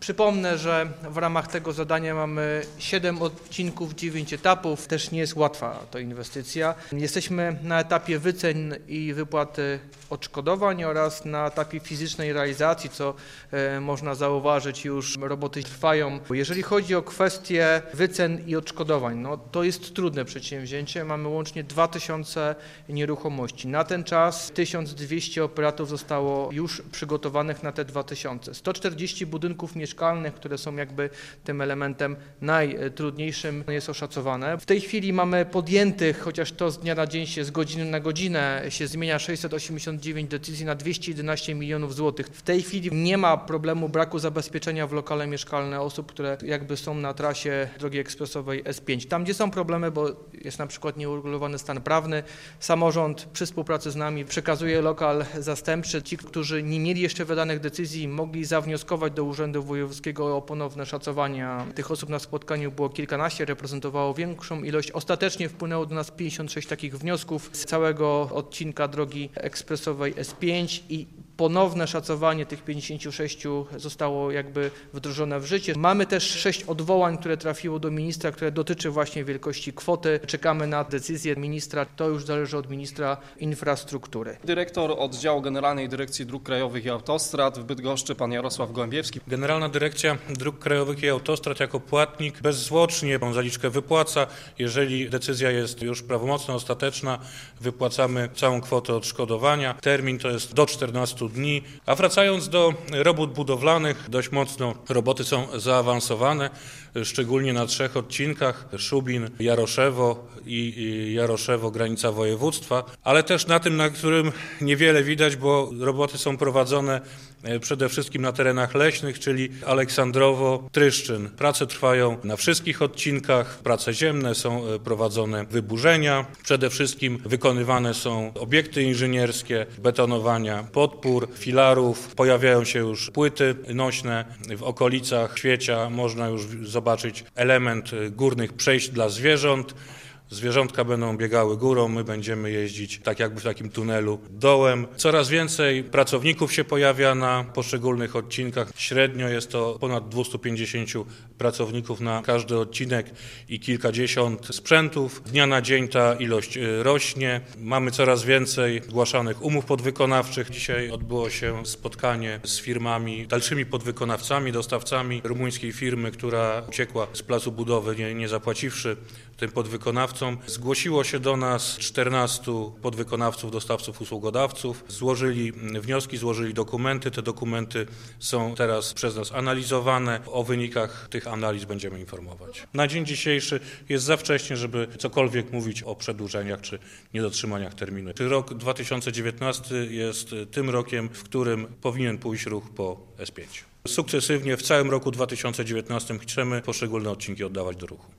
Przypomnę, że w ramach tego zadania mamy 7 odcinków, 9 etapów. Też nie jest łatwa to inwestycja. Jesteśmy na etapie wycen i wypłaty odszkodowań oraz na etapie fizycznej realizacji, co można zauważyć, już roboty trwają. Jeżeli chodzi o kwestie wycen i odszkodowań, no to jest trudne przedsięwzięcie. Mamy łącznie 2000 nieruchomości. Na ten czas 1200 operatów zostało już przygotowanych na te 2000. 140 budynków mieszkalnych, które są jakby tym elementem najtrudniejszym, jest oszacowane. W tej chwili mamy podjętych, chociaż to z dnia na dzień się z godziny na godzinę się zmienia, 689 decyzji na 211 milionów złotych. W tej chwili nie ma problemu braku zabezpieczenia w lokale mieszkalne osób, które jakby są na trasie drogi ekspresowej S5. Tam, gdzie są problemy, bo jest na przykład nieuregulowany stan prawny, samorząd przy współpracy z nami przekazuje lokal zastępczy. Ci, którzy nie mieli jeszcze wydanych decyzji, mogli zawnioskować do Urzędu Wojewódzkiego o ponowne szacowania. Tych osób na spotkaniu było kilkanaście, reprezentowało większą ilość. Ostatecznie wpłynęło do nas 56 takich wniosków z całego odcinka drogi ekspresowej S5 i ponowne szacowanie tych 56 zostało jakby wdrożone w życie. Mamy też 6 odwołań, które trafiło do ministra, które dotyczy właśnie wielkości kwoty. Czekamy na decyzję ministra, to już zależy od ministra infrastruktury. Dyrektor Oddziału Generalnej Dyrekcji Dróg Krajowych i Autostrad w Bydgoszczy, pan Jarosław Gołębiewski. Generalna Dyrekcja Dróg Krajowych i Autostrad jako płatnik bezzwłocznie tą zaliczkę wypłaca. Jeżeli decyzja jest już prawomocna, ostateczna, wypłacamy całą kwotę odszkodowania. Termin to jest do 14 dni. A wracając do robót budowlanych, dość mocno roboty są zaawansowane, szczególnie na 3 odcinkach: Szubin, Jaroszewo i Jaroszewo, granica województwa, ale też na tym, na którym niewiele widać, bo roboty są prowadzone przede wszystkim na terenach leśnych, czyli Aleksandrowo, Tryszczyn. Prace trwają na wszystkich odcinkach, prace ziemne, są prowadzone wyburzenia, przede wszystkim wykonywane są obiekty inżynierskie, betonowania podpór, filarów, pojawiają się już płyty nośne. W okolicach Świecia można już zobaczyć element górnych przejść dla zwierząt. Zwierzątka będą biegały górą, my będziemy jeździć tak jakby w takim tunelu dołem. Coraz więcej pracowników się pojawia na poszczególnych odcinkach. Średnio jest to ponad 250 pracowników na każdy odcinek i kilkadziesiąt sprzętów. Z dnia na dzień ta ilość rośnie. Mamy coraz więcej zgłaszanych umów podwykonawczych. Dzisiaj odbyło się spotkanie z firmami, dalszymi podwykonawcami, dostawcami rumuńskiej firmy, która uciekła z placu budowy, nie zapłaciwszy tym podwykonawcom. Zgłosiło się do nas 14 podwykonawców, dostawców, usługodawców. Złożyli wnioski, złożyli dokumenty. Te dokumenty są teraz przez nas analizowane. O wynikach tych analiz będziemy informować. Na dzień dzisiejszy jest za wcześnie, żeby cokolwiek mówić o przedłużeniach czy niedotrzymaniach terminu. Rok 2019 jest tym rokiem, w którym powinien pójść ruch po S5. Sukcesywnie w całym roku 2019 chcemy poszczególne odcinki oddawać do ruchu.